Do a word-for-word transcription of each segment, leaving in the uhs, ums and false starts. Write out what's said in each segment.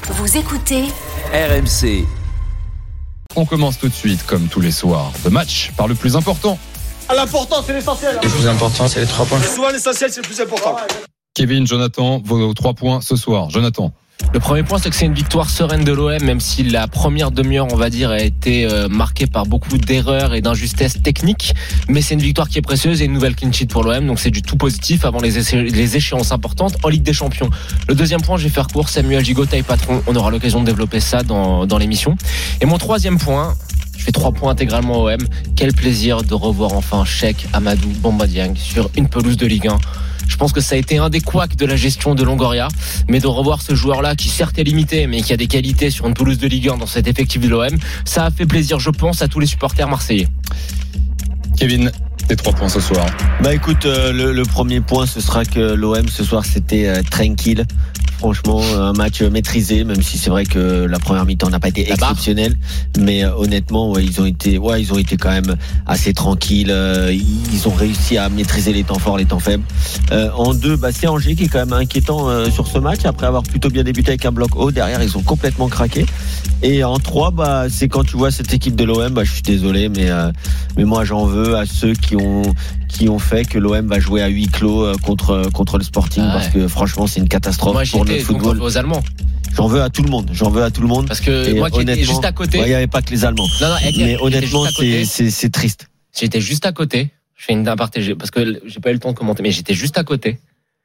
Vous écoutez R M C. On commence tout de suite, comme tous les soirs, de match par le plus important. L'important, c'est l'essentiel. Le plus important, c'est les trois points. Souvent, l'essentiel, c'est le plus important. Kevin, Jonathan, vos trois points ce soir. Jonathan. Le premier point, c'est que c'est une victoire sereine de l'O M, même si la première demi-heure, on va dire, a été euh, marquée par beaucoup d'erreurs et d'injustesses techniques. Mais c'est une victoire qui est précieuse et une nouvelle clean sheet pour l'O M. Donc c'est du tout positif avant les, éche- les échéances importantes en Ligue des Champions. Le deuxième point, je vais faire court. Samuel Gigot, taille patron. On aura l'occasion de développer ça dans, dans l'émission. Et mon troisième point, je fais trois points intégralement O M. Quel plaisir de revoir enfin Cheikh Amadou Bamba Dieng sur une pelouse de Ligue un. Je pense que ça a été un des couacs de la gestion de Longoria, mais de revoir ce joueur-là qui certes est limité, mais qui a des qualités sur une pelouse de Ligue un dans cet effectif de l'O M, ça a fait plaisir, je pense, à tous les supporters marseillais. Kevin, tes trois points ce soir. Bah écoute, euh, le, le premier point, ce sera que l'O M ce soir c'était euh, tranquille. Franchement, un match maîtrisé, même si c'est vrai que la première mi-temps n'a pas été exceptionnelle, mais euh, honnêtement, ouais, ils ont été, ouais, ils ont été quand même assez tranquilles. Euh, ils ont réussi à maîtriser les temps forts, les temps faibles. Euh, en deux, bah c'est Angers qui est quand même inquiétant euh, sur ce match. Après avoir plutôt bien débuté avec un bloc haut, derrière ils ont complètement craqué. Et en trois, bah c'est quand tu vois cette équipe de l'O M, bah je suis désolé, mais euh, mais moi j'en veux à ceux qui ont qui ont fait que l'O M va jouer à huis clos contre contre le Sporting, ah ouais. Parce que franchement c'est une catastrophe moi, pour notre football. Aux Allemands. J'en veux à tout le monde. J'en veux à tout le monde. Parce que et moi qui étais juste à côté, il n'y avait pas que les Allemands. Non, non, mais honnêtement c'est, c'est c'est triste. J'étais juste à côté. Je fais une aparté parce que j'ai pas eu le temps de commenter, mais j'étais juste à côté.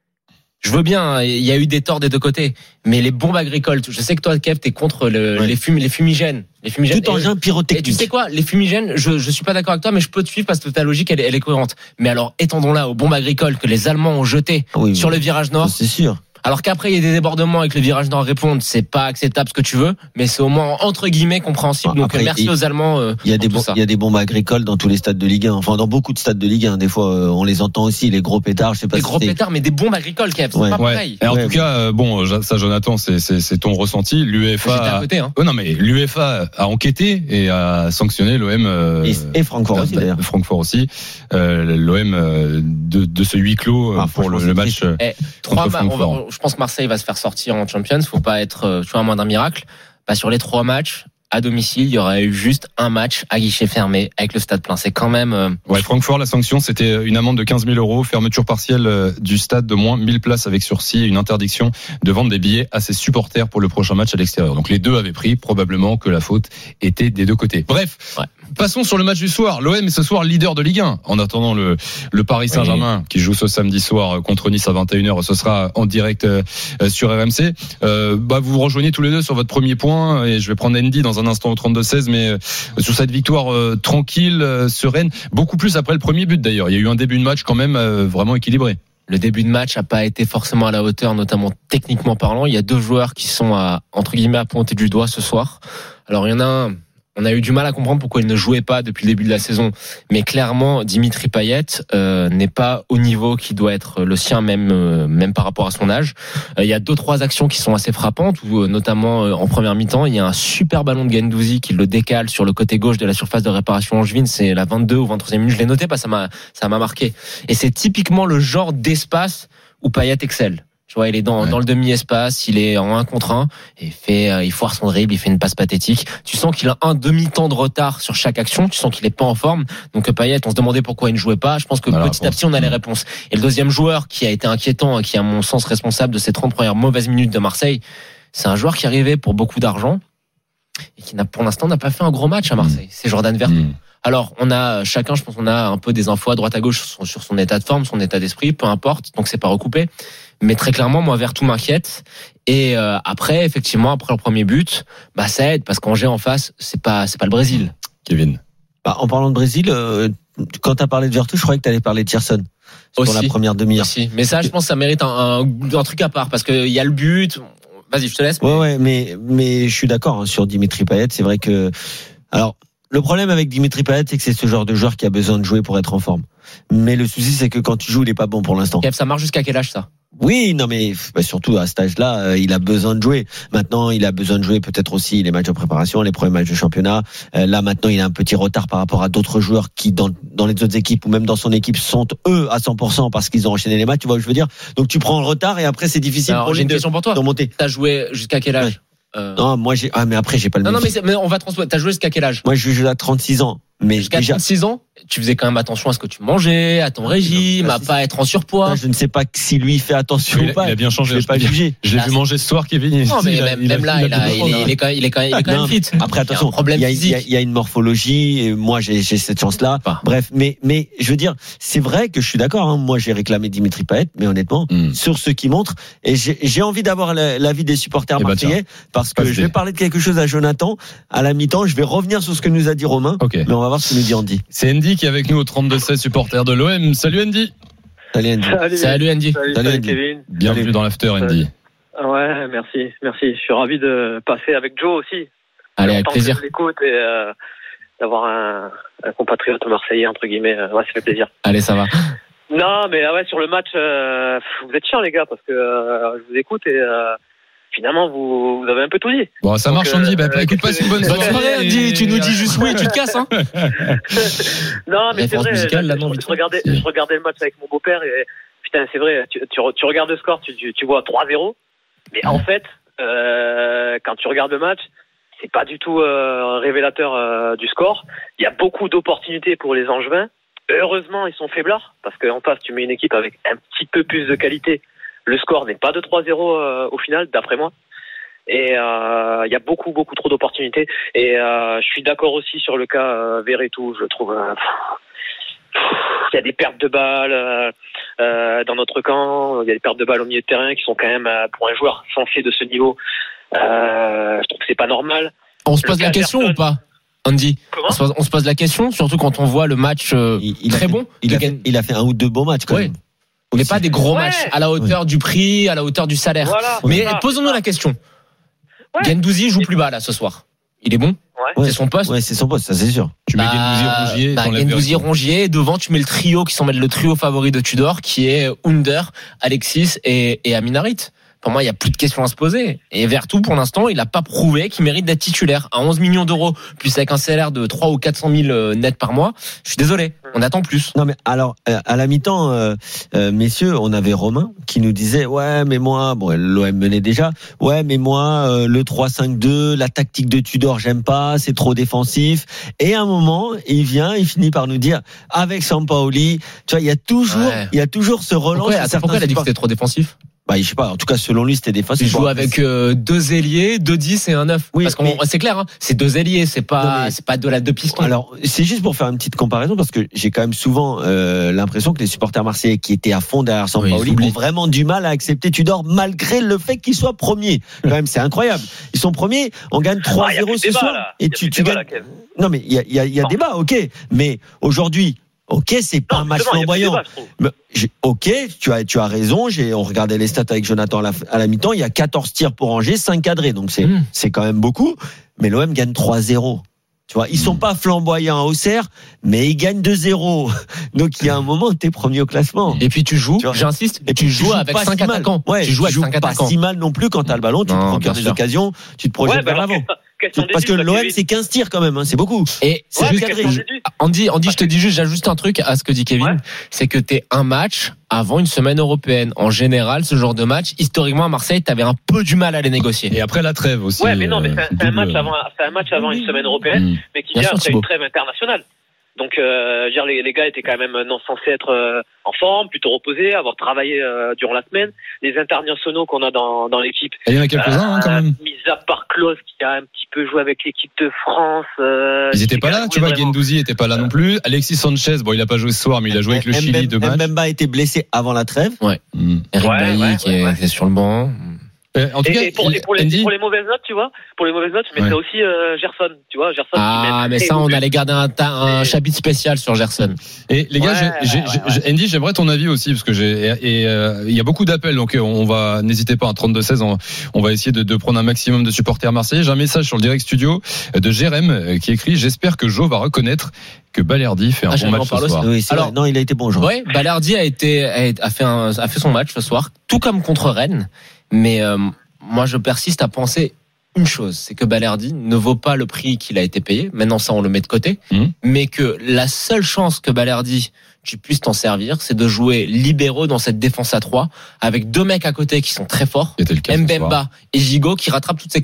Je veux bien, il y a eu des torts des deux côtés, mais les bombes agricoles, je sais que toi, Kev, t'es contre le, ouais. les, fum, les fumigènes. Les fumigènes. Tout engin pyrotechnique. Et tu sais quoi, les fumigènes, je, je suis pas d'accord avec toi, mais je peux te suivre parce que ta logique, elle, elle est cohérente. Mais alors, étendons-la aux bombes agricoles que les Allemands ont jetées oui, sur le virage nord. C'est sûr. Alors qu'après il y a des débordements avec le virage nord répondre, c'est pas acceptable ce que tu veux, mais c'est au moins entre guillemets compréhensible. Donc après, merci il, aux Allemands. Euh, il y a des bon, il y a des bombes agricoles dans tous les stades de Ligue un, enfin dans beaucoup de stades de Ligue un. Des fois euh, on les entend aussi, les gros pétards. Je sais pas. Les si gros c'est... pétards, mais des bombes agricoles, Kev, c'est ouais. pas ouais. pareil. Et en ouais, tout ouais. cas, euh, bon, ça, Jonathan, c'est, c'est, c'est ton ressenti. L'UEFA. J'étais à côté, hein. Oh non, mais l'UEFA a enquêté et a sanctionné l'O M. Euh, et, et Francfort aussi d'ailleurs. Francfort aussi. Euh, L'O M euh, de, de ce huis clos ah, pour le, le match. Eh, trois ma- on va, je pense que Marseille va se faire sortir en Champions, faut pas être, tu vois, à moins d'un miracle. Bah, sur les trois matchs, à domicile, il y aurait eu juste un match à guichet fermé avec le stade plein. C'est quand même, euh... ouais, Francfort, la sanction, c'était une amende de quinze mille euros, fermeture partielle du stade de moins mille places avec sursis et une interdiction de vendre des billets à ses supporters pour le prochain match à l'extérieur. Donc les deux avaient pris, probablement que la faute était des deux côtés. Bref. Ouais. Passons sur le match du soir. L'O M est ce soir leader de Ligue un. En attendant le, le Paris Saint-Germain oui. qui joue ce samedi soir contre Nice à vingt et une heures. Ce sera en direct euh, sur R M C. Euh, bah, vous vous rejoignez tous les deux sur votre premier point et je vais prendre Andy dans un instant au trente-deux seize, mais euh, sur cette victoire euh, tranquille, euh, sereine, beaucoup plus après le premier but d'ailleurs. Il y a eu un début de match quand même euh, vraiment équilibré. Le début de match n'a pas été forcément à la hauteur, notamment techniquement parlant. Il y a deux joueurs qui sont à, entre guillemets à pointer du doigt ce soir. Alors il y en a un, on a eu du mal à comprendre pourquoi il ne jouait pas depuis le début de la saison. Mais clairement, Dimitri Payet euh, n'est pas au niveau qui doit être le sien, même euh, même par rapport à son âge. Euh, il y a deux trois actions qui sont assez frappantes, où euh, notamment euh, en première mi-temps, il y a un super ballon de Guendouzi qui le décale sur le côté gauche de la surface de réparation angevine. C'est la vingt-deux ou vingt-troisième minute. Je l'ai noté parce que ça m'a ça m'a marqué. Et c'est typiquement le genre d'espace où Payet excelle. Tu vois, il est dans, ouais. dans le demi-espace, il est en un contre un, et il fait, euh, il foire son dribble, il fait une passe pathétique. Tu sens qu'il a un demi-temps de retard sur chaque action, tu sens qu'il est pas en forme. Donc Payet, on se demandait pourquoi il ne jouait pas. Je pense que voilà, petit à petit, on a les réponses. Et le deuxième joueur qui a été inquiétant, et qui est à mon sens responsable de ces trente premières mauvaises minutes de Marseille, c'est un joueur qui arrivait pour beaucoup d'argent, et qui n'a, pour l'instant, n'a pas fait un gros match à Marseille. Mmh. C'est Jordan Vertu. Mmh. Alors, on a chacun, je pense, on a un peu des infos à droite à gauche sur, sur son état de forme, son état d'esprit, peu importe. Donc, c'est pas recoupé. Mais très clairement, moi, Vertu m'inquiète. Et euh, après, effectivement, après le premier but, bah ça aide parce qu'Angers en face, c'est pas, c'est pas le Brésil. Kevin. Bah, en parlant de Brésil, euh, quand t'as parlé de Vertu, je croyais que t'allais parler de Tierson. Pour la première demi-heure. Aussi. Mais ça, je pense, que ça mérite un, un, un truc à part parce que il y a le but. Vas-y, je te laisse. Ouais, ouais, mais mais je suis d'accord hein, sur Dimitri Payet. C'est vrai que, alors. Le problème avec Dimitri Payet, c'est que c'est ce genre de joueur qui a besoin de jouer pour être en forme. Mais le souci, c'est que quand tu joues, il est pas bon pour l'instant. Ça marche jusqu'à quel âge, ça? Oui, non mais bah, surtout à cet âge-là, euh, il a besoin de jouer. Maintenant, il a besoin de jouer peut-être aussi les matchs de préparation, les premiers matchs de championnat. Euh, là, maintenant, il a un petit retard par rapport à d'autres joueurs qui, dans, dans les autres équipes ou même dans son équipe, sont eux à cent pour cent parce qu'ils ont enchaîné les matchs. Tu vois ce que je veux dire? Donc tu prends le retard et après c'est difficile Alors, pour lui j'ai une de, question pour toi. de remonter. T'as joué jusqu'à quel âge? Euh... Non, moi j'ai ah mais après j'ai pas le Non même non mais, c'est... mais on va transposer. T'as joué jusqu'à quel âge? Moi je joue à trente-six ans. Mais jusqu'à déjà trente-six ans, tu faisais quand même attention à ce que tu mangeais, à ton régime, non, à pas être en surpoids. Je ne sais pas si lui fait attention il, ou pas. Il a bien changé. Je vais pas juger. Je l'ai vu manger ce soir, Kevin. Non mais même, même là, il, a, il, est, il est quand même, il est quand même, il est quand même fit. Après attention, il y, a, il, y a, il y a une morphologie. Et moi j'ai, j'ai cette chance-là. Ah. Bref, mais mais je veux dire, c'est vrai que je suis d'accord. Hein, moi j'ai réclamé Dimitri Payet, mais honnêtement, mm. sur ce qui montre, et j'ai, j'ai envie d'avoir l'avis des supporters eh marseillais bah parce que je vais parler de quelque chose à Jonathan à la mi-temps. Je vais revenir sur ce que nous a dit Romain, okay. mais on va voir ce que nous dit Andy. C'est Andy qui est avec nous au trente-deux seize, supporter de l'O M. Salut Andy. Salut Andy. Salut, Salut Andy. Salut, Salut, salut Andy. Kevin. Bienvenue salut. dans l'after Andy. Ouais, merci, merci. Je suis ravi de passer avec Joe aussi. Allez, avec plaisir. De l'écoute et euh, d'avoir un, un compatriote marseillais entre guillemets. Ouais, ça fait plaisir. Allez, ça va. Non, mais ouais, sur le match, euh, vous êtes chiants les gars parce que euh, je vous écoute et euh, finalement vous, vous avez un peu tout dit. Bon, ça marche, Andy. Bah, euh, écoute, passe une bonne soirée. Bonne soirée, Andy. Tu nous dis juste oui, tu te casses, hein. Non, mais c'est vrai. Musicale, là, je, non, je, regardais, je regardais le match avec mon beau-père et putain, c'est vrai. Tu, tu, tu regardes le score, tu, tu, tu vois trois zéro. Mais en fait, euh, quand tu regardes le match, c'est pas du tout euh, révélateur euh, du score. Il y a beaucoup d'opportunités pour les Angevins. Heureusement, ils sont faiblards parce qu'en face, tu mets une équipe avec un petit peu plus de qualité. Le score n'est pas de trois zéro euh, au final, d'après moi. Et euh, il y a beaucoup, beaucoup trop d'opportunités. Et euh, je suis d'accord aussi sur le cas euh, Verretou. Je trouve euh, il y a des pertes de balles euh, euh, dans notre camp. Il y a des pertes de balles au milieu de terrain qui sont quand même euh, pour un joueur censé de ce niveau. Euh, je trouve que c'est pas normal. On se pose la question ou pas, Andy? on se, pose, on se pose la question, surtout quand on voit le match euh, il, il très fait, bon. Il a, fait, il a fait un ou deux beaux matchs quand ouais. même. Mais pas des gros ouais. matchs à la hauteur ouais. du prix, à la hauteur du salaire. Voilà, mais ça, posons-nous la question. Ouais. Gendouzi joue plus bas là ce soir. Il est bon? Ouais. C'est son poste? Ouais, c'est son poste, ça c'est sûr. Tu mets Gendouzi, Rongier. Bah, Gendouzi, Rongier. Devant, tu mets le trio qui semble être le trio favori de Tudor, qui est Under, Alexis et, et Aminarit. Pour moi, il n'y a plus de questions à se poser. Et Verretou, pour l'instant, il n'a pas prouvé qu'il mérite d'être titulaire. À onze millions d'euros, plus avec un salaire de trois ou quatre cent mille net par mois, je suis désolé, on attend plus. Non mais alors, à la mi-temps, euh, euh, messieurs, on avait Romain qui nous disait, ouais, mais moi, bon, l'O M menait déjà, ouais, mais moi, euh, le trois cinq deux, la tactique de Tudor, j'aime pas, c'est trop défensif. Et à un moment, il vient, il finit par nous dire, avec Sampaoli, tu vois, il y a toujours, ouais. il y a toujours ce relance. Pourquoi, attends, pourquoi il a dit que c'était trop défensif? Bah, je sais pas. En tout cas, selon lui, c'était défensif. Il joue avec euh, deux ailiers, deux dix et un neuf. Oui, parce que c'est clair, hein, c'est deux ailiers, c'est pas, mais, c'est pas de la deux pistons. Alors, c'est juste pour faire une petite comparaison parce que j'ai quand même souvent euh, l'impression que les supporters marseillais qui étaient à fond derrière Sampaoli oui, ont vraiment du mal à accepter Tudor malgré le fait qu'il soit premier. Quand même, c'est incroyable. Ils sont premiers, on gagne trois zéro ah, ce soir là. et tu, tu gagnes. Là, non, mais il y a, il y a, il y a débat, ok. Mais aujourd'hui. Ok, c'est pas non, un match flamboyant. Ok, tu as, tu as raison. J'ai, on regardait les stats avec Jonathan à la, à la mi-temps. Il y a quatorze tirs pour Angers, cinq cadrés. Donc c'est, mmh. c'est quand même beaucoup. Mais l'O M gagne trois zéro. Tu vois, ils sont pas flamboyants à Auxerre, mais ils gagnent deux zéro. Donc il y a un moment, t'es premier au classement. Et puis tu joues, tu j'insiste, et tu, tu joues, joues avec cinq si attaquants. Ouais, tu joues avec cinq attaquants. Pas si mal non plus quand t'as le ballon, tu non, te procures des occasions, tu te projettes ouais, vers bah l'avant. Parce que l'O M c'est quinze tirs quand même, hein, c'est beaucoup. Et c'est ouais, juste Andy, Andy, je te dis juste, j'ajuste un truc à ce que dit Kevin, ouais. c'est que t'es un match avant une semaine européenne. En général, ce genre de match, historiquement à Marseille, t'avais un peu du mal à les négocier. Et après la trêve aussi. Ouais, mais non, mais c'est un, c'est un match avant, c'est un match avant une semaine européenne, mmh. mais qui vient après une trêve internationale. Donc, euh, je veux dire, les, les gars étaient quand même non censés être euh, en forme, plutôt reposés, avoir travaillé euh, durant la semaine. Les internationaux qu'on a dans, dans l'équipe. Et il y en a quelques-uns, euh, hein, quand même. Mis à part Klose, qui a un petit peu joué avec l'équipe de France. Euh, Ils n'étaient pas là, tu vois, Gendouzi n'était pas là non plus. Alexis Sanchez, bon, il n'a pas joué ce soir, mais il a joué avec le M- Chili M- deux matchs. Mbemba a été blessé avant la trêve. Ouais. Mmh. Eric ouais, Bailly, ouais, qui ouais, est, ouais. est sur le banc. Euh, en tout et, cas, et pour, et pour, les, Andy... pour les mauvaises notes, tu vois, pour les mauvaises notes, je mettrais ouais. aussi euh, Gerson, tu vois, Gerson. Ah, mais ça, on allait garder un, un chapitre spécial sur Gerson. Et les gars, ouais, j'ai, j'ai, ouais, j'ai, ouais. Andy, j'aimerais ton avis aussi, parce que j'ai, et il euh, y a beaucoup d'appels, donc on va, n'hésitez pas, à trente-deux seize, on, on va essayer de, de prendre un maximum de supporters marseillais. J'ai un message sur le direct studio de Jérém qui écrit: j'espère que Jo va reconnaître que Balerdi fait un ah, bon match ce soir. Oui, alors, non, il a été bon, Jo. Ouais, Balerdi a été, a fait un, a fait son match ce soir, tout comme contre Rennes, mais, euh, moi, je persiste à penser une chose, c'est que Balerdi ne vaut pas le prix qu'il a été payé. Maintenant, ça, on le met de côté. Mmh. Mais que la seule chance que Balerdi, tu puisses t'en servir, c'est de jouer libéraux dans cette défense à trois, avec deux mecs à côté qui sont très forts, Mbemba et Gigot, qui rattrapent toutes ces conneries.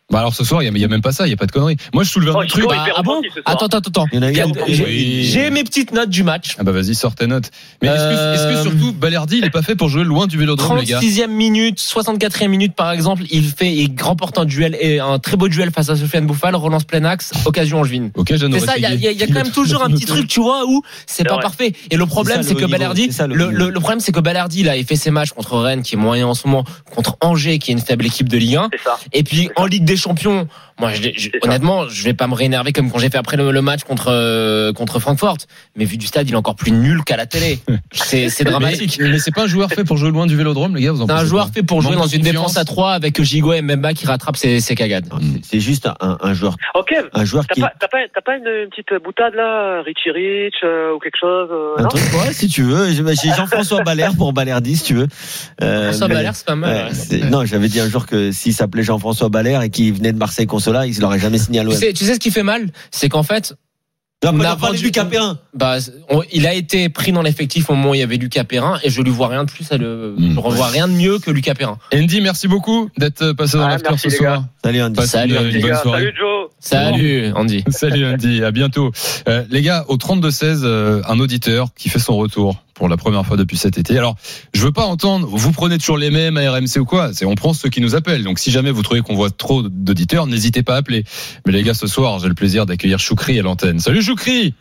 Bah alors ce soir, il y, a même pas ça, il y a pas de conneries. Moi, je soulève un Oh, autre truc. Chico, Bah, hyper ah bon offensif ce soir. Attends, attends, attends. Il y en a eu Il y a- beaucoup. j'ai- Oui. J'ai mes petites notes du match. Ah bah vas-y, sors tes notes. Mais est-ce que, Euh, est-ce que surtout Balerdi, il est pas fait pour jouer loin du Vélodrome, les gars? trente-sixième minute, soixante-quatrième minute par exemple, il fait, il remporte un duel et un très beau duel face à Sofiane Bouffal, relance plein axe, occasion angevine. Ok, Jeanne C'est ça, il y a, il y a- il y a quand même toujours un petit truc, tu vois, où c'est C'est pas vrai. parfait. Et le problème, C'est ça, c'est le que haut niveau. Balerdi, C'est ça, le le, haut le, niveau. le problème, c'est que Balerdi, il a fait ses matchs contre Rennes, qui est moyen en ce moment, contre Angers, qui est une faible équipe de Ligue un. C'est ça. Et puis en Ligue des Champions, moi, je, je- C'est ça. honnêtement, je vais pas me réénerver comme quand j'ai fait après le, le match contre euh, contre Francfort. Mais vu du stade, il est encore plus nul qu'à la télé. C'est c'est dramatique. Mais, mais c'est pas un joueur fait pour jouer loin du Vélodrome, les gars. Vous en C'est un pensez joueur quoi? fait pour jouer Manque dans de une confiance. défense à trois avec Gigo et Mbemba qui rattrape ses, ses cagades. Non, c'est- C'est juste un, un joueur, Ok. un joueur T'as qui. pas, t'as pas, t'as pas une, une petite boutade là, Richie Rich euh, ou quelque chose euh, Un non truc, ouais, si tu veux. J'ai j'ai Jean-François Balère pour Balerdi, si tu veux. Euh, François mais- Balère, c'est pas mal. Ouais, ouais. c'est- non, j'avais dit un jour que s'il s'appelait Jean-François Balère et qu'il venait de Marseille Consola, il l'aurait jamais signé à l'O Tu M. sais, tu sais ce qui fait mal, c'est qu'en fait, On on a a parlé vendu- du Capérin. bah, on- il a été pris dans l'effectif au moment où il y avait Lucas Perrin et je lui vois rien de plus, à le, Mm. je revois rien de mieux que Lucas Perrin. Andy, merci beaucoup d'être passé dans Ah, l'after merci, ce les soir. gars. Salut Andy. Passez Salut, une, Andy. une Les bonne gars, soirée. salut Joe. Salut, Andy. Salut Andy, à bientôt. Euh, les gars, au trente-deux seize, euh, un auditeur qui fait son retour pour la première fois depuis cet été. Alors, je veux pas entendre, vous prenez toujours les mêmes à R M C ou quoi, c'est on prend ceux qui nous appellent. Donc si jamais vous trouvez qu'on voit trop d'auditeurs, n'hésitez pas à appeler. Mais les gars, ce soir, j'ai le plaisir d'accueillir Choukri à l'antenne. Salut Choukri.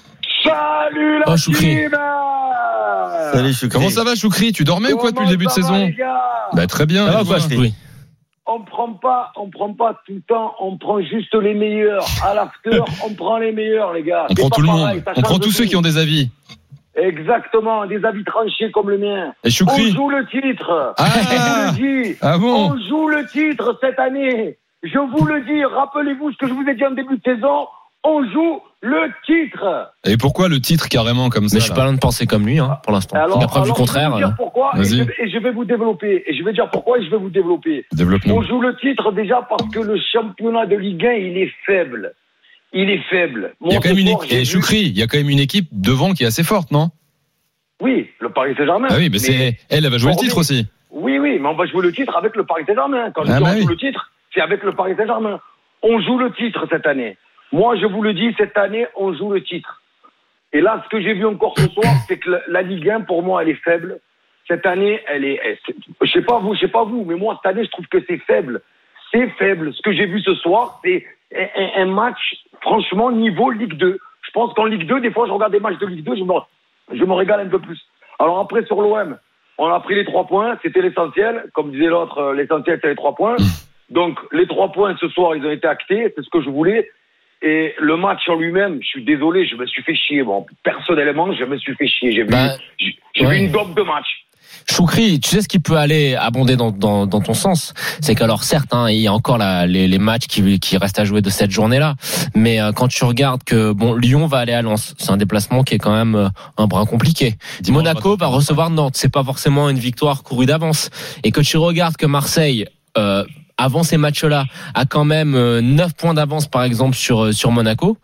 Salut la Oh, Choukri. team. Salut, Choukri. Comment ça va Choukri? Tu dormais ou quoi depuis le début de Comment ça va, saison? les gars Bah très bien. Ça va et ou quoi, toi Choukri? On prend pas, on prend pas tout le temps, on prend juste les meilleurs. À l'after, on prend les meilleurs, les gars. On C'est prend pas tout le pareil, monde. ça On prend change tous ceux tout. qui ont des avis. Exactement, des avis tranchés comme le mien. Et On Choukri. joue le titre. Ah. Je vous le dis. Ah bon? On joue le titre cette année. Je vous le dis, rappelez-vous ce que je vous ai dit en début de saison. On joue le titre. Et pourquoi le titre carrément comme ça? Mais je suis là pas loin de penser comme lui, hein, pour l'instant. Alors, La preuve du alors, contraire. Je vais vous dire pourquoi et Vas-y. je, vais- et je vais vous développer. Et je vais dire pourquoi et je vais vous développer. Développe-nous. On joue le titre déjà parce que le championnat de Ligue un, il est faible. Il est faible. Il y a Moi, quand même ce une soir, équipe, j'ai et vu- Choukri, il y a quand même une équipe devant qui est assez forte, non? Oui, le Paris Saint-Germain. Ah oui, mais, c'est, elle, elle va jouer le Bon, titre mais- aussi. Oui, oui, mais on va jouer le titre avec le Paris Saint-Germain. Quand je Ah dis bah on oui. joue le titre, c'est avec le Paris Saint-Germain. On joue le titre cette année. Moi, je vous le dis, cette année, on joue le titre. Et là, ce que j'ai vu encore ce soir, c'est que la, la Ligue un, pour moi, elle est faible. Cette année, elle est, elle- c'est- je sais pas vous, je sais pas vous, mais moi, cette année, je trouve que c'est faible. C'est faible. Ce que j'ai vu ce soir, c'est un, un match, franchement, niveau Ligue deux. Je pense qu'en Ligue deux, des fois, je regarde des matchs de Ligue deux, je me, je me régale un peu plus. Alors après, sur l'O M, on a pris les trois points, c'était l'essentiel. Comme disait l'autre, euh, l'essentiel, c'est les trois points. Donc, les trois points ce soir, ils ont été actés, c'est ce que je voulais. Et le match en lui-même, je suis désolé, je me suis fait chier. Bon, personnellement, je me suis fait chier. J'ai vu, Bah, j'ai j'ai ouais. vu une dope de match. Choukri, tu sais ce qui peut aller abonder dans, dans, dans ton sens, c'est qu'alors certes, hein, il y a encore la, les, les matchs qui, qui restent à jouer de cette journée-là, mais euh, quand tu regardes que bon, Lyon va aller à Lens, c'est un déplacement qui est quand même euh, un brin compliqué. Dimanche, Monaco pas va recevoir Nantes, c'est pas forcément une victoire courue d'avance. Et que tu regardes que Marseille, euh, avant ces matchs-là, a quand même euh, neuf points d'avance par exemple sur euh, sur Monaco,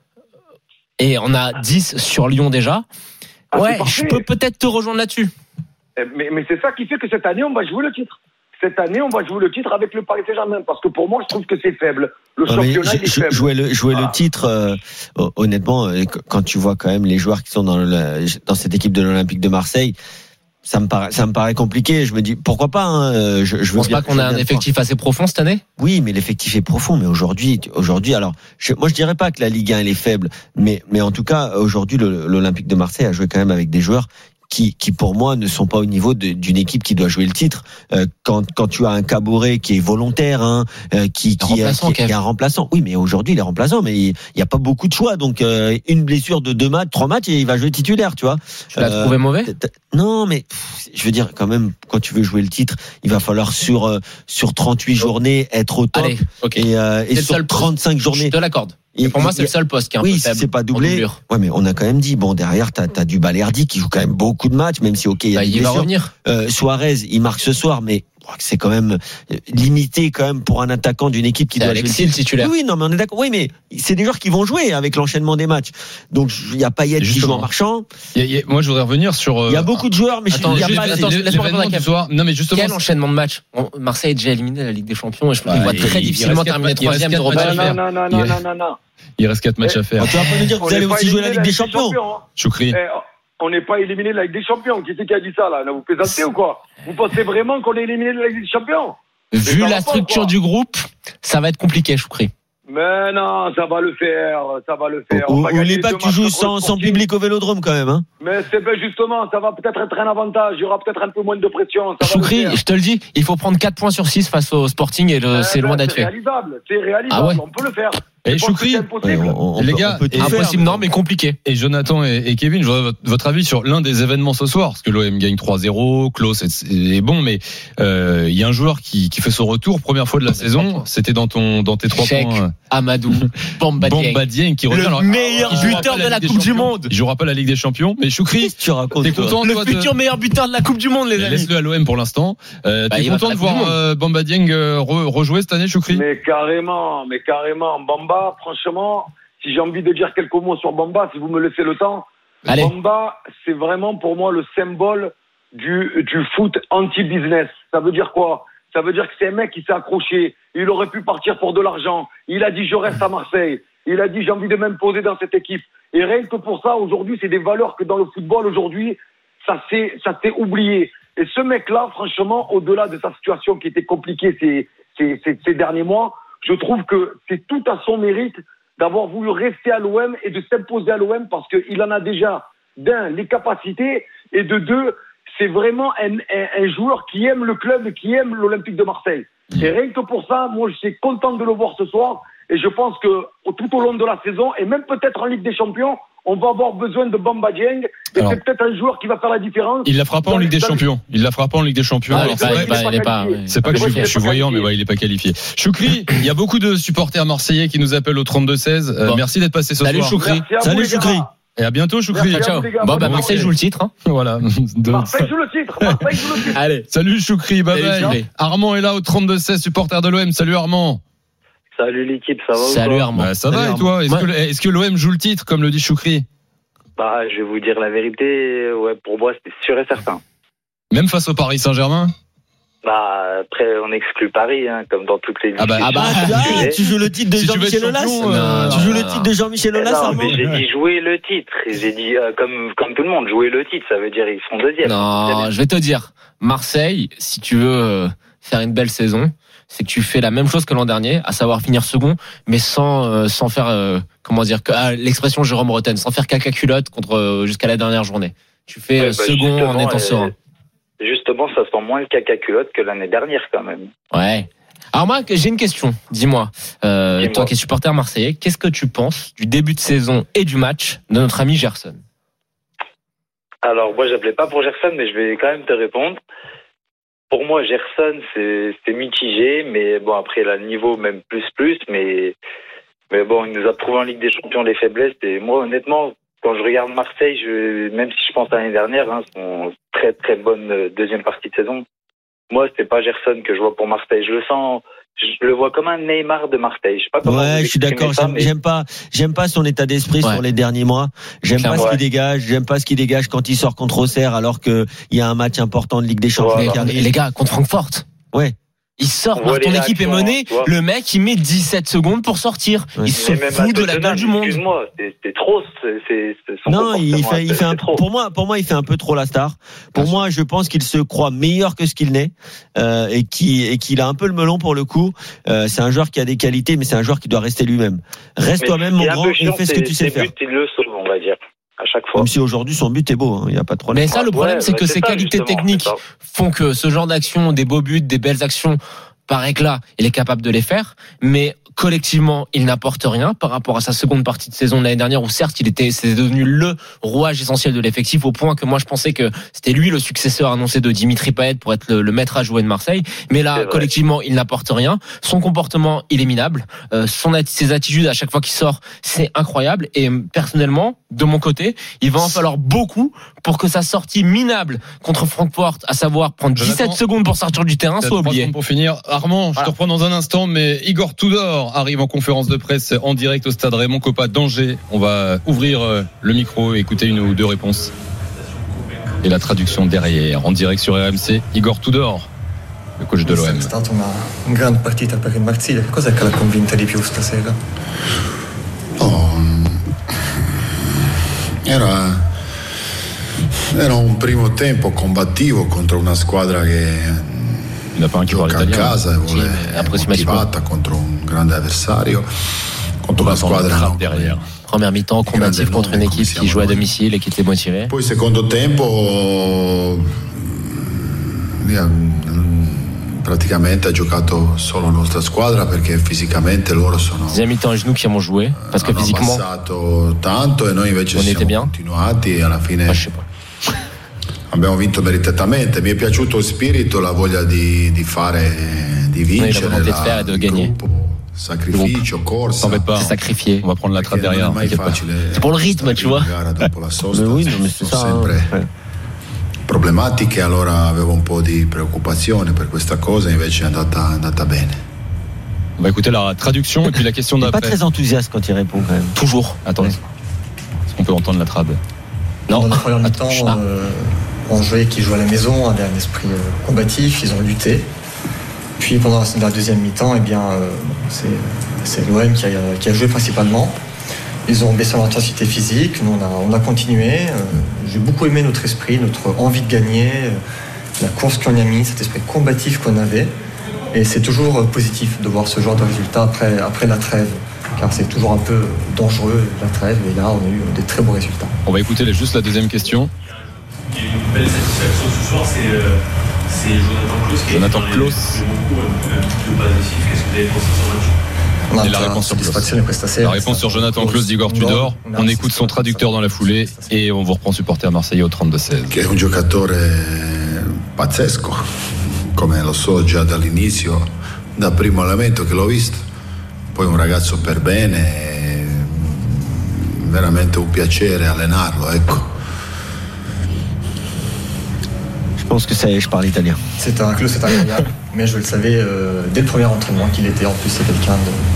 et on a dix sur Lyon déjà. Ah, c'est Ouais, parfait. je peux peut-être te rejoindre là-dessus. Eh, Mais, mais c'est ça qui fait que cette année, on va jouer le titre. Cette année, on va jouer le titre avec le Paris Saint-Germain. Parce que pour moi, je trouve que c'est faible. Le Non, mais championnat, il est je- faible. jouer le, jouer Voilà. le titre, euh, honnêtement, euh, quand tu vois quand même les joueurs qui sont dans, le, dans cette équipe de l'Olympique de Marseille, ça me paraît, ça me paraît compliqué. Je me dis pourquoi pas. Hein, euh, je, je Je veux pense bien- pas qu'on je a veux un bien effectif assez profond cette année. croire. Oui, mais l'effectif est profond. Mais aujourd'hui, aujourd'hui, alors, je, moi je dirais pas que la Ligue un elle est faible, mais mais en tout cas aujourd'hui le- l'Olympique de Marseille a joué quand même avec des joueurs qui, qui pour moi ne sont pas au niveau de- d'une équipe qui doit jouer le titre. Euh, quand, quand tu as un Caboret qui est volontaire, hein, euh, qui, Un qui, euh, remplaçant, qui, Kev. qui est un remplaçant. Oui, mais aujourd'hui il est remplaçant, mais il n'y a pas beaucoup de choix. Donc euh, une blessure de deux matchs, trois matchs et il va jouer titulaire, tu vois. Tu l'as Euh, trouvé mauvais? T- t- Non, mais pff, je veux dire quand même, quand tu veux jouer le titre, il va falloir sur euh, sur trente-huit journées être au top. Allez, ok. Et, euh, et C'est le sur seul poste. trente-cinq Je journées. te l'accorde. Et- Pour moi, et- c'est le seul poste qui est un oui, peu si faible. c'est pas en doublé. doublure. Ouais, mais on a quand même dit, bon, derrière, t'as, t'as du Balerdi qui joue quand même beaucoup de matchs, même si, ok, il y a Bah, des il va blessures. revenir. Euh, Suarez, il marque ce soir, mais crois que c'est quand même limité quand même pour un attaquant d'une équipe qui c'est doit Alexis jouer. le titulaire. Oui, non, mais on est d'accord. Oui, mais c'est des joueurs qui vont jouer avec l'enchaînement des matchs. Donc il y a Payet qui joue en marchand. Il y a, il y a, moi, je voudrais revenir sur. Euh, il y a beaucoup de joueurs, mais attends, il y a juste, pas. attends, de... laisse-moi répondre à du soir. Non, mais justement. Quel enchaînement de matchs? Marseille est déjà éliminé de la Ligue des Champions et je bah, vois très il, difficilement il terminer troisième d'Europa. Non, non, non, non, non, non, non. Il reste quatre matchs à faire. Tu vas pas nous dire que vous allez aussi jouer la Ligue des Champions. Choukri. On n'est pas éliminé de la Ligue des Champions. Qui c'est qui a dit ça, là? Vous plaisantez ou quoi? Vous pensez vraiment qu'on est éliminé de la Ligue des Champions? Vu la structure du groupe, ça va être compliqué, Choukri. Mais non, ça va le faire, ça va le faire. N'oublie pas que tu joues sans, sans public au Vélodrome quand même, hein. Mais c'est ben justement, ça va peut-être être un avantage. Il y aura peut-être un peu moins de pression. Choukri, je te le dis, il faut prendre quatre points sur six face au Sporting et le, c'est ben, loin d'être fait. C'est réalisable, c'est réalisable. Ah ouais. On peut le faire. Et Choukri, ouais, on, on les peut, gars, impossible, non, mais compliqué. Et Jonathan et, et Kevin, je voudrais votre, votre avis sur l'un des événements ce soir, parce que l'O M gagne trois zéro, Klose est, est bon, mais euh, il y a un joueur qui, qui fait son retour, première fois de la saison, c'était dans ton, dans tes trois Cheikh, points. Amadou, Bamba Dieng, Bamba Dieng qui revient. Le alors, meilleur buteur de la Coupe du Monde. Il jouera pas la Ligue des Champions, mais Choukri, tu racontes, t'es content, le toi, futur de... meilleur buteur de la Coupe du Monde, les amis. Laisse-le à l'O M pour l'instant. Euh, bah, t'es content de voir euh, Bamba Dieng euh, re, rejouer cette année, Choukri? Mais carrément, mais carrément, Bamba, franchement. Si j'ai envie de dire quelques mots sur Bamba, si vous me laissez le temps. Allez. Bamba, c'est vraiment pour moi le symbole du, du foot anti-business. Ça veut dire quoi? Ça veut dire que c'est un mec qui s'est accroché. Il aurait pu partir pour de l'argent. Il a dit je reste à Marseille. Il a dit j'ai envie de m'imposer dans cette équipe. Et rien que pour ça, aujourd'hui, c'est des valeurs que dans le football, aujourd'hui, ça s'est, ça s'est oublié. Et ce mec-là, franchement, au-delà de sa situation qui était compliquée ces, ces, ces, ces derniers mois, je trouve que c'est tout à son mérite d'avoir voulu rester à l'O M et de s'imposer à l'O M parce qu'il en a déjà, d'un, les capacités, et de deux, c'est vraiment un, un, un joueur qui aime le club et qui aime l'Olympique de Marseille. Et rien que pour ça, moi, je suis content de le voir ce soir, et je pense que tout au long de la saison, et même peut-être en Ligue des Champions, on va avoir besoin de Bamba Dieng, et alors, c'est peut-être un joueur qui va faire la différence. Il la fera pas en Ligue des Champions. Il la fera pas en Ligue des Champions. Ah, alors, c'est vrai, il est pas, c'est pas que je, je suis voyant, mais ouais, il est pas qualifié. Choukri, il y a beaucoup de supporters marseillais qui nous appellent au trente-deux seize. Euh, bon. Merci d'être passé ce Salut, soir. Choukri. Salut Choukri. Et à bientôt, Choukri. Ciao, ciao. Bon, bah, Marseille joue le titre, hein. Voilà. Marseille joue le titre. Marseille joue le titre. Allez. Salut, Choukri. Bye bye. Armand est là au trente-deux seize, supporter de l'O M. Salut, Armand. Salut, l'équipe. Ça va? Salut, Armand. Bah, ça Salut, va, Armand. et toi? Est-ce que, est-ce que l'O M joue le titre, comme le dit Choukri? Bah, je vais vous dire la vérité. Ouais, pour moi, c'était sûr et certain. Même face au Paris Saint-Germain? Bah, après, on exclut Paris, hein, comme dans toutes les. Ah bah, ah bah là, tu joues le titre de si Jean-Michel Aulas. Euh, tu joues le titre de Jean-Michel Aulas. Non, mais j'ai dit jouer le titre. J'ai dit, euh, comme, comme tout le monde, jouer le titre. Ça veut dire ils sont deuxième. Non, je vais te dire. Marseille, si tu veux faire une belle saison, c'est que tu fais la même chose que l'an dernier, à savoir finir second, mais sans, euh, sans faire, euh, comment dire, que, ah, l'expression Jérôme Rotten, sans faire caca culotte contre, euh, jusqu'à la dernière journée. Tu fais ouais, bah, second en étant serein. Justement, ça sent moins le caca culotte que l'année dernière, quand même. Ouais. Alors, moi, j'ai une question. Dis-moi, euh, Dis-moi. toi qui es supporter marseillais, qu'est-ce que tu penses du début de saison et du match de notre ami Gerson? Alors, moi, j'appelais pas pour Gerson, mais je vais quand même te répondre. Pour moi, Gerson, c'est, c'est mitigé, mais bon, après, il a le niveau même plus plus, mais, mais bon, il nous a prouvé en Ligue des Champions les faiblesses, et moi, honnêtement, quand je regarde Marseille, je, même si je pense à l'année dernière, hein, son très très bonne deuxième partie de saison, moi, c'est pas Gerson que je vois pour Marseille. Je le sens, je le vois comme un Neymar de Marseille. Je sais pas comment. Ouais, je suis d'accord. Ça, j'aime, mais... j'aime pas, j'aime pas son état d'esprit ouais. sur les derniers mois. J'aime Clairement, pas ce ouais. qu'il dégage. J'aime pas ce qu'il dégage quand il sort contre Auxerre, alors que il y a un match important de Ligue des Champions. Ouais, les, les gars, contre Francfort. Ouais. Il sort, quand ton équipe est menée, le mec, il met dix-sept secondes pour sortir. Ouais. Il se fout de la gueule du monde. Excuse-moi, c'est, c'est trop, c'est, c'est, c'est non, il fait, il fait un, pour moi, pour moi, il fait un peu trop la star. Pour Bien moi, sûr. je pense qu'il se croit meilleur que ce qu'il n'est, euh, et qui, et qu'il a un peu le melon pour le coup. Euh, c'est un joueur qui a des qualités, mais c'est un joueur qui doit rester lui-même. Reste mais toi-même, mon grand, et fais ce que tu sais faire. Il le sauve, on va dire. À chaque fois. Même si aujourd'hui son but est beau, il hein, y a pas de problème. Mais ça, le problème, ouais, c'est que ses qualités techniques font que ce genre d'action, des beaux buts, des belles actions, paraît que là, il est capable de les faire, mais collectivement, il n'apporte rien par rapport à sa seconde partie de saison de l'année dernière où certes, il était, c'est devenu le rouage essentiel de l'effectif au point que moi je pensais que c'était lui le successeur annoncé de Dimitri Payet pour être le, le maître à jouer de Marseille. Mais là, collectivement, il n'apporte rien. Son comportement, il est minable. Euh, son ses attitudes à chaque fois qu'il sort, c'est incroyable. Et personnellement, de mon côté, il va en falloir beaucoup pour que sa sortie minable contre Francfort, à savoir prendre dix-sept Jonathan, secondes pour sortir du terrain, soit oubliée. Pour finir, Armand, je voilà. te reprends dans un instant, mais Igor Tudor arrive en conférence de presse en direct au stade Raymond Kopa d'Angers. On va ouvrir le micro et écouter une ou deux réponses. Et la traduction derrière, en direct sur R M C, Igor Tudor, le coach de l'O M. È stata una grande partita per il Marsiglia. Cos'è che l'ha convinta di più stasera? Oh, era era un primo tempo combattivo contro una squadra che gioca a casa e vuole è motivata contro un grande avversario, contro una squadra no, derrière. Première mi-temps combative contre une équipe qui joue à domicile et qui était motivée. Poi secondo tempo praticamente ha giocato solo la nostra squadra perché fisicamente loro sono. Deuxième mi-temps genoux qui ont joué parce que physiquement tanto e noi invece on était bien. Continuati e alla fine ah, abbiamo vinto meritatamente. Mi è piaciuto il spirito, la voglia di, di fare, di vincere, la, de faire et de gagner. Sacrificio, corsa. T'embête pas. C'est sacrifié. On va prendre la trappe derrière. C'est pour le rythme, tu vois. Mais oui, mais c'est ça. Hein. Problematiche, allora avevo un po' di preoccupazione per questa cosa, invece è andata, è andata bene. On va écouter la traduction et puis la question d'après. Pas très enthousiaste quand il répond quand même. Toujours. Attendez. Est-ce qu'on peut entendre la trad? Non. Dans la première mi-temps, euh, Angers qui joue à la maison avait un esprit euh, combatif, ils ont lutté. Puis pendant la deuxième mi-temps, eh bien, euh, c'est, c'est l'O M qui a, qui a joué principalement. Ils ont baissé l'intensité physique, nous on a, on a continué. Euh, j'ai beaucoup aimé notre esprit, notre envie de gagner, euh, la course qu'on a mis, cet esprit combatif qu'on avait. Et c'est toujours euh, positif de voir ce genre de résultat après, après la trêve, car c'est toujours un peu dangereux la trêve. Et là, on a eu des très beaux résultats. On va écouter juste la deuxième question. Il y a une belle satisfaction ce soir, c'est, euh, c'est Jonathan Klaus qui Jonathan a Klaus. beaucoup de pas décisif. Qu'est-ce que vous avez pensé sur le match? Et la réponse sur La réponse sur Jonathan Klaus d'Igor Tudor. On écoute son traducteur dans la foulée et on vous reprend supporter marseillais au trentadue seize. Che è un giocatore pazzesco, come lo so già dall'inizio, dal primo allenamento che l'ho visto. Poi un ragazzo per bene, veramente un piacere allenarlo, ecco. Je pense que ça y est, je parle italien. C'est un Klaus, c'est incroyable. Mais je le savais euh, dès le premier entraînement qu'il était. En plus, c'est quelqu'un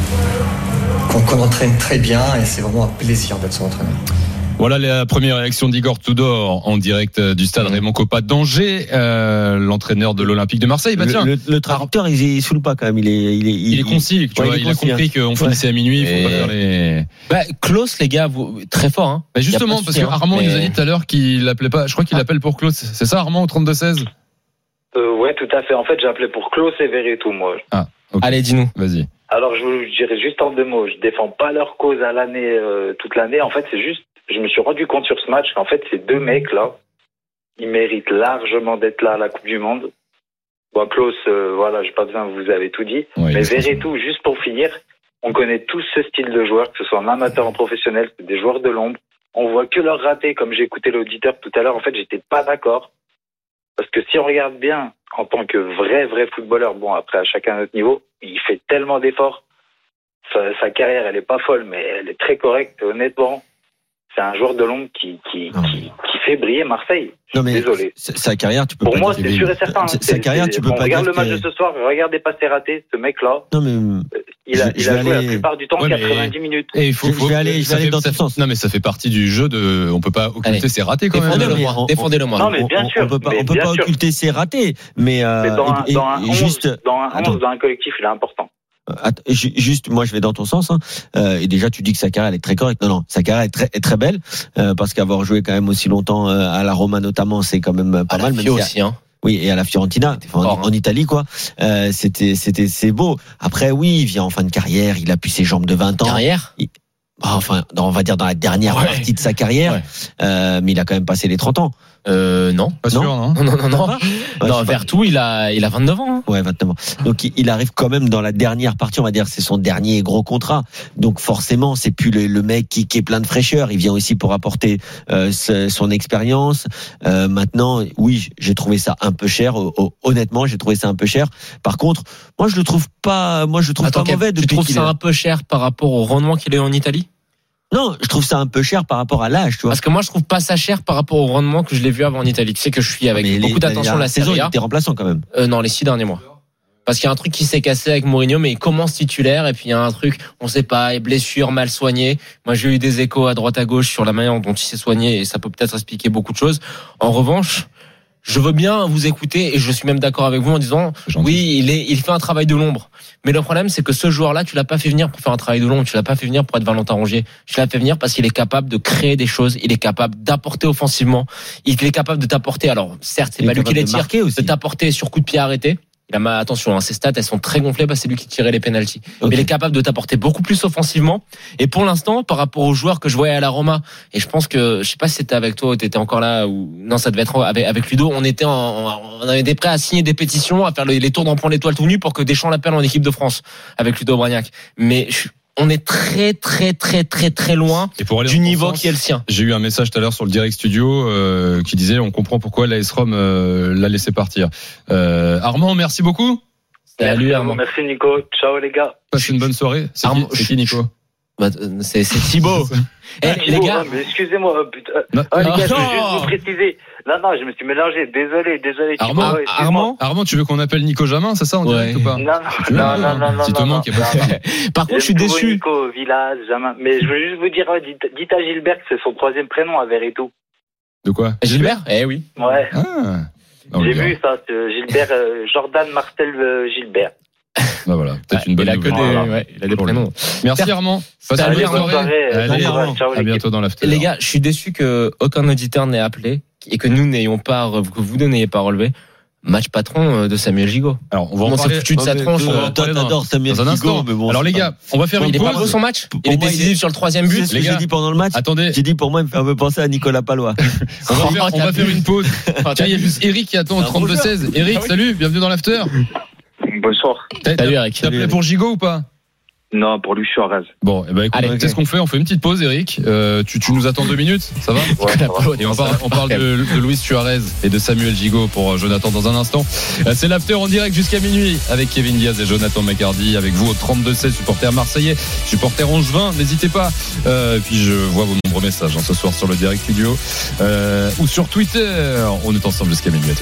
de... qu'on, qu'on entraîne très bien et c'est vraiment un plaisir d'être son entraîneur. Voilà la première réaction d'Igor Tudor en direct du stade Raymond Kopa d'Angers, euh, l'entraîneur de l'Olympique de Marseille. Bah, tiens, le, le, le traducteur, il, il saoule pas quand même. Il est, il est, il, il est concis. Tu ouais, vois, il, il a compris qu'on ouais. finissait à minuit. Il faut et... pas faire les. Bah, Klaus, les gars, vous, très fort. Hein. Bah justement, parce que Armand mais... nous a dit tout à l'heure qu'il l'appelait pas. Je crois qu'il ah. appelle pour Klaus. C'est ça, Armand, au trente-deux seize. Euh, ouais, tout à fait. En fait, j'ai appelé pour Klaus et Verretou, moi. Ah. Okay. Allez, dis-nous. Vas-y. Alors, je vous dirais juste en deux mots. Je défends pas leur cause à l'année, euh, toute l'année. En fait, c'est juste. Je me suis rendu compte sur ce match qu'en fait, ces deux mecs-là, ils méritent largement d'être là à la Coupe du Monde. Bon, Klaus, euh, voilà, j'ai pas besoin, vous avez tout dit. Oui, mais Verretou, juste pour finir, on connaît tous ce style de joueurs, que ce soit en amateur ou en professionnel, c'est des joueurs de l'ombre. On voit que leur raté, comme j'ai écouté l'auditeur tout à l'heure. En fait, j'étais pas d'accord. Parce que si on regarde bien, en tant que vrai, vrai footballeur, bon, après, à chacun à notre niveau, il fait tellement d'efforts. Sa, sa carrière, elle est pas folle, mais elle est très correcte, honnêtement. C'est un joueur de l'ombre qui, qui, qui, qui fait briller Marseille. Non, mais désolé. Sa carrière, tu peux Pour pas moi, dire c'est sûr et certain. Sa c'est, carrière, tu peux bon, pas regarde dire. Regarde le match de ce soir, regardez pas ses ratés, ce mec-là. Non, mais. Il a, je, il je a joué aller... la plupart du temps ouais, quatre-vingt-dix minutes. Et il faut, je, faut, je vais aller, je vais aller dans ton sens. Non, mais ça fait partie du jeu de. On peut pas occulter ses ratés quand même. Défendez-le moi. Défendez-le moi. Non, mais bien sûr. On peut pas, on peut pas occulter ses ratés, mais. Dans un juste. Dans un onze, dans un collectif, il est important. Attends, juste, moi, je vais dans ton sens. Hein. Euh, et déjà, tu dis que sa carrière elle est très correcte. Non, non, sa carrière est très, est très belle euh, parce qu'avoir joué quand même aussi longtemps euh, à la Roma notamment, c'est quand même pas à mal. La Fio même aussi, hein. Oui, et à la Fiorentina, enfin, fort, en, hein. en Italie, quoi. Euh, c'était, c'était, c'est beau. Après, oui, il vient en fin de carrière. Il appuie ses jambes de vingt ans. Carrière. Il, enfin, on va dire dans la dernière ouais. partie de sa carrière. Ouais. Euh, mais il a quand même passé les trente ans. Euh, non. Pas sûr, non. Non, non, non, non. Ouais, non, c'est Vertou, il a, il a vingt-neuf ans. Hein. Ouais, vingt-neuf ans. Donc il arrive quand même dans la dernière partie, on va dire, c'est son dernier gros contrat. Donc forcément, c'est plus le, le mec qui, qui est plein de fraîcheur. Il vient aussi pour apporter euh, son expérience. Euh, maintenant, oui, j'ai trouvé ça un peu cher. Honnêtement, j'ai trouvé ça un peu cher. Par contre, moi je le trouve pas, moi je le trouve Attends, pas mauvais. Tu trouves ça est... un peu cher par rapport au rendement qu'il a eu en Italie? Non, je trouve ça un peu cher par rapport à l'âge, tu vois. Parce que moi, je trouve pas ça cher par rapport au rendement que je l'ai vu avant en Italie. Tu sais que je suis avec mais beaucoup les, d'attention la, la saison. Il était remplaçant quand même. Euh, non, les six derniers mois. Parce qu'il y a un truc qui s'est cassé avec Mourinho, mais il commence titulaire et puis il y a un truc, on sait pas, blessure, mal soigné. Moi, j'ai eu des échos à droite à gauche sur la manière dont il s'est soigné et ça peut peut-être expliquer beaucoup de choses. En revanche, je veux bien vous écouter et je suis même d'accord avec vous en disant oui, il est, il fait un travail de l'ombre. Mais le problème, c'est que ce joueur-là, tu l'as pas fait venir pour faire un travail de l'ombre, tu l'as pas fait venir pour être Valentin Rongier. Tu l'as fait venir parce qu'il est capable de créer des choses, il est capable d'apporter offensivement, il est capable de t'apporter. Alors, certes, c'est il pas lui qui les tire, de t'apporter sur coup de pied arrêté. Il a ma attention, hein, ses stats, elles sont très gonflées parce que c'est lui qui tirait les pénaltys. Okay. Mais il est capable de t'apporter beaucoup plus offensivement. Et pour l'instant, par rapport aux joueurs que je voyais à la Roma, et je pense que, je sais pas si c'était avec toi ou t'étais encore là, ou non, ça devait être avec, avec Ludo, on était en, on avait des prêts à signer des pétitions, à faire les, les tours d'emploi l'étoile tout nu pour que Deschamps l'appelle en équipe de France avec Ludo Bragnac. Mais je, on est très très très très très loin du niveau sens, qui est le sien. J'ai eu un message tout à l'heure sur le Direct Studio euh, qui disait on comprend pourquoi l'A S Rome euh, l'a laissé partir. Euh, Armand, merci beaucoup. Salut Armand. Merci Nico. Ciao les gars. Passe une bonne soirée. C'est Armand, qui, c'est qui Nico? C'est, c'est Thibaut. Eh, hey, les gars. Mais excusez-moi. Putain. Non. Oh, les gars, je veux juste vous préciser. Non, non, je me suis mélangé. Désolé, désolé. Armand, Thibaut, Armand, Armand, tu veux qu'on appelle Nico Jamin, c'est ça, on dirait ou pas? Non, non, non, non, non. Si te manque, non, non. Par contre, je suis déçu. Nico, Villas, Jamin. Mais je veux juste vous dire, dites, dites à Gilbert que c'est son troisième prénom à Verretou. De quoi? Gilbert? Eh oui. Ouais. Ah. Non, J'ai vu ça, Gilbert, euh, Jordan Marcel euh, Gilbert. Bah voilà, peut-être ouais, une bonne il a nouvelle. Que des, ouais, il a des prénoms. Merci Armand. Passe une bonne soirée. soirée. Allez, Armand. Ciao, à bientôt dans l'after. Les gars, je suis déçu que aucun auditeur n'ait appelé et que nous n'ayons pas, que vous n'ayez pas relevé. Match patron de Samuel Gigot. Alors, on va en on parler. s'est foutu de sa tronche. Toi, t'adores Samuel Gigot, mais bon. Alors, les gars, on va faire une pause. Il est pas beau son match. Il est décisif sur le troisième but. Les gars, j'ai dit pendant le match. Attendez. J'ai dit pour moi, il me fait un peu penser à Nicolas Palois. on va faire, on va faire une pause. Tiens, il y a juste Eric qui attend au trente-deux seize. Eric, salut, bienvenue dans l'after. Bonsoir. Salut Eric. T'as appelé pour Gigot ou pas? Non, pour Luis Suarez. Bon, eh ben, écoute, Allez, tu sais okay. ce qu'on fait? On fait une petite pause, Eric. Euh, tu, tu nous attends deux minutes, ça va? Ouais, ça va. Et on parle, on parle de, de Luis Suarez et de Samuel Gigot pour Jonathan dans un instant. C'est l'after en direct jusqu'à minuit avec Kevin Diaz et Jonathan McCardy. Avec vous au trente-deux seize, supporters marseillais, supporters angevins. N'hésitez pas. Euh, puis je vois vos nombreux messages hein, ce soir sur le Direct Studio euh, ou sur Twitter. On est ensemble jusqu'à minuit.